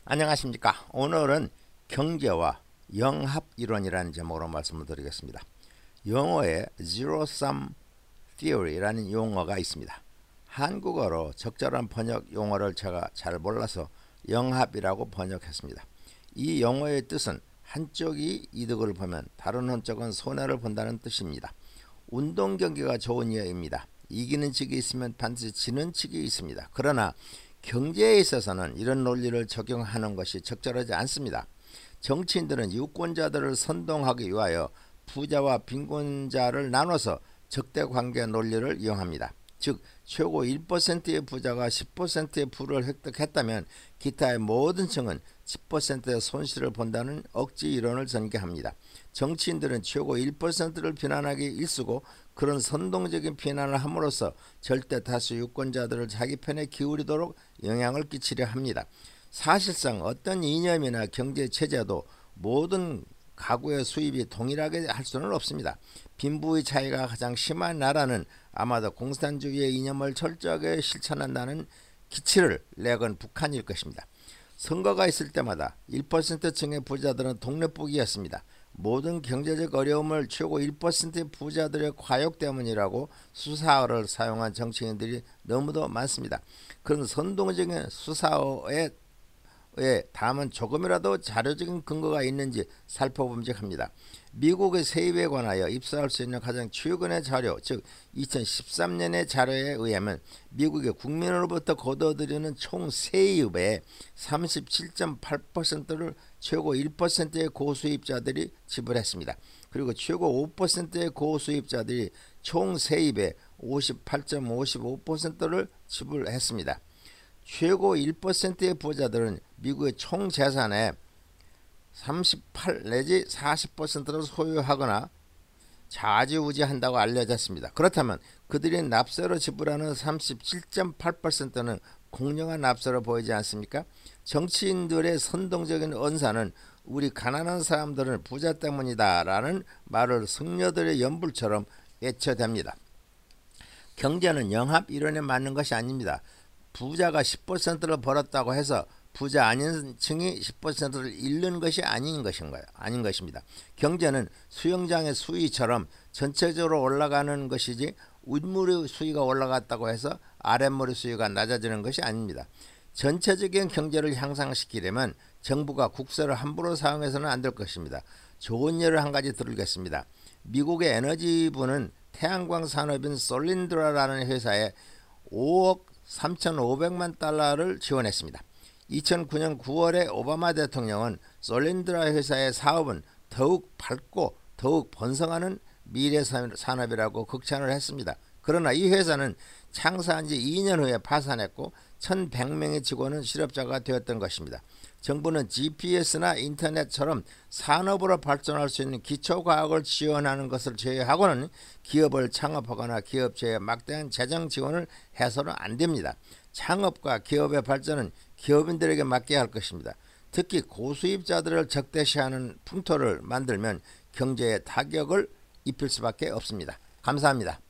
안녕하십니까. 오늘은 경제와 영합이론이라는 제목으로 말씀을 드리겠습니다. 영어에 Zero Sum Theory라는 용어가 있습니다. 한국어로 적절한 번역 용어를 제가 잘 몰라서 영합이라고 번역했습니다. 이 용어의 뜻은 한쪽이 이득을 보면 다른 한쪽은 손해를 본다는 뜻입니다. 운동 경기가 좋은 예입니다. 이기는 측이 있으면 반드시 지는 측이 있습니다. 그러나 경제에 있어서는 이런 논리를 적용하는 것이 적절하지 않습니다. 정치인들은 유권자들을 선동하기 위하여 부자와 빈곤자를 나눠서 적대관계 논리를 이용합니다. 즉 최고 1%의 부자가 10%의 부를 획득했다면 기타의 모든 층은 10%의 손실을 본다는 억지 이론을 전개합니다. 정치인들은 최고 1%를 비난하기 일쑤고 그런 선동적인 비난을 함으로써 절대 다수 유권자들을 자기 편에 기울이도록 영향을 끼치려 합니다. 사실상 어떤 이념이나 경제 체제도 모든 가구의 수입이 동일하게 할 수는 없습니다. 빈부의 차이가 가장 심한 나라는 아마도 공산주의의 이념을 철저하게 실천한다는 기치를 내건 북한일 것입니다. 선거가 있을 때마다 1%층의 부자들은 동네북이었습니다. 모든 경제적 어려움을 최고 1%의 부자들의 과욕 때문이라고 수사어를 사용한 정치인들이 너무도 많습니다. 그런 선동적인 수사어에 다만 조금이라도 자료적인 근거가 있는지 살펴봄직합니다. 미국의 세입에 관하여 입수할 수 있는 가장 최근의 자료, 즉 2013년의 자료에 의하면 미국의 국민으로부터 거둬들이는 총 세입의 37.8%를 최고 1%의 고수입자들이 지불했습니다. 그리고 최고 5%의 고수입자들이 총 세입의 58.55%를 지불했습니다. 최고 1%의 부자들은 미국의 총 재산의 38 내지 40%를 소유하거나 좌지우지한다고 알려졌습니다. 그렇다면 그들이 납세로 지불하는 37.8%는 공정한 납세로 보이지 않습니까? 정치인들의 선동적인 언사는 우리 가난한 사람들은 부자 때문이다 라는 말을 승려들의 연불처럼 외쳐댑니다. 경제는 영합 이론에 맞는 것이 아닙니다. 부자가 10%를 벌었다고 해서 부자 아닌 층이 10%를 잃는 것이 아닌 것입니다. 경제는 수영장의 수위처럼 전체적으로 올라가는 것이지 윗물의 수위가 올라갔다고 해서 아랫물의 수위가 낮아지는 것이 아닙니다. 전체적인 경제를 향상시키려면 정부가 국세를 함부로 사용해서는 안 될 것입니다. 좋은 예를 한 가지 들겠습니다. 미국의 에너지부는 태양광 산업인 솔린드라라는 회사에 5억 3,500만 달러를 지원했습니다. 2009년 9월에 오바마 대통령은 솔린드라 회사의 사업은 더욱 밝고 더욱 번성하는 미래 산업이라고 극찬을 했습니다. 그러나 이 회사는 창사한 지 2년 후에 파산했고 1,100명의 직원은 실업자가 되었던 것입니다. 정부는 GPS나 인터넷처럼 산업으로 발전할 수 있는 기초과학을 지원하는 것을 제외하고는 기업을 창업하거나 기업체에 막대한 재정 지원을 해서는 안 됩니다. 창업과 기업의 발전은 기업인들에게 맡겨야 할 것입니다. 특히 고수입자들을 적대시하는 풍토를 만들면 경제에 타격을 입힐 수밖에 없습니다. 감사합니다.